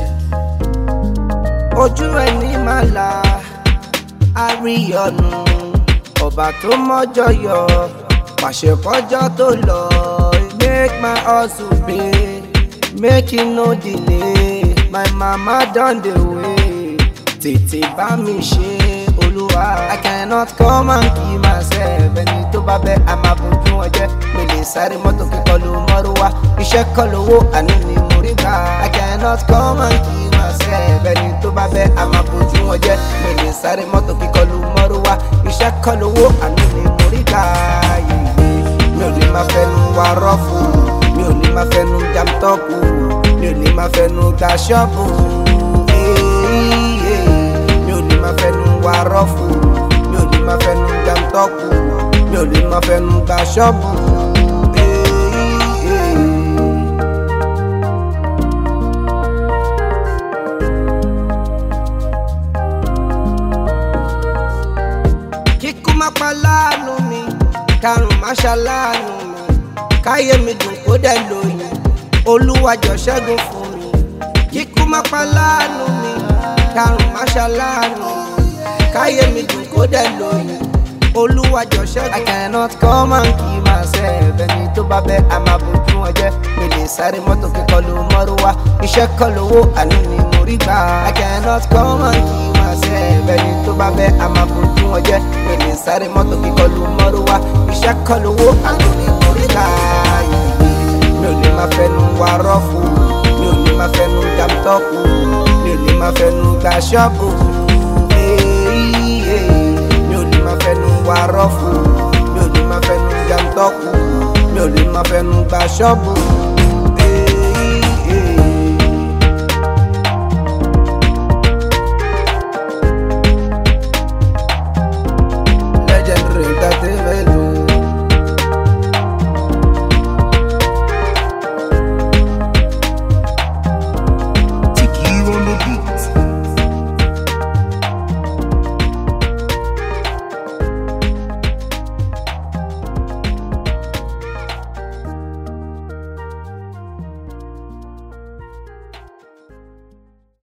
ojú ẹni máa là á rí ọ̀nù ọba tó mọ́jọ́ yọ pàṣẹ kọjọ́ tó lọ. Make my hustle pay, make it no delay. My mama done the way, tètè bá mi ṣe olúwa. I cannot come and kill myself. Ẹni tó bá bẹ́ a máa bójú wọn jẹ́. Mi lè sáré mọ́tò kíkọ́ ló mọ́rúwá. Iṣẹ́ kọ́ lówó àní ni mo rí gbà. I cannot come and kill myself. Ẹni tó bá bẹ́ a máa bójú wọn jẹ́. Mi lè sáré mọ́tò kíkọ́ ló mọ́rúwá. Iṣẹ́ kọ́ lówó àní ni mo rí gbà. Mi ò lè máa fẹnu wa rọ́fù, mi ò lè máa fẹnu jam tọ́pù, mi ò lè máa fẹnu gba ṣọ́ọ̀bù. Mi ò lè máa fẹnu wa rọ́fù, mi ò lè máa fẹnu jam tọ́pù, mi ò lè máa fẹnu gba ṣọ́ọ̀bù. Kíkú má pa láàánú mi, karùn-ún má ṣaláàánú mi, káyé mi dùn kó dẹ̀ lóyún, Olúwa jọ̀ọ́ ṣẹ́gun fún mi. Kíkú má pa láàánú mi, karùn-ún má ṣaláàánú mi, káyé mi dùn kó dẹ̀ lóyún, Olúwa jọ̀ọ́ ṣẹ́gun. I cannot come and kill myself. Ẹni tó bá bẹ́ a máa bójú wọn jẹ́. Mi lè sáré mọ́tò kíkọ́ ló mọ́rúwá. Iṣẹ́ kọ́ lówó àní ni mo rí gbà. I cannot come and kill myself. Ẹni tó bá bẹ́ a máa bójú wọn jẹ́. Mi lè sáré mọ́tò kíkọ́ ló mọ́rúwá. Iṣẹ́ kọ́ lówó àní ni mo rí gbà. Mi ò lè máa fẹnu wa rọ́fù, mi ò lè máa fẹnu jam tọ́pù, mi ò lè máa fẹnu gba ṣọ́ọ̀bù. Mi ò lè máa fẹnu wa rọ́fù, mi ò lè máa fẹnu jam tọ́pù, mi ò lè máa fẹnu gba ṣọ́ọ̀bù.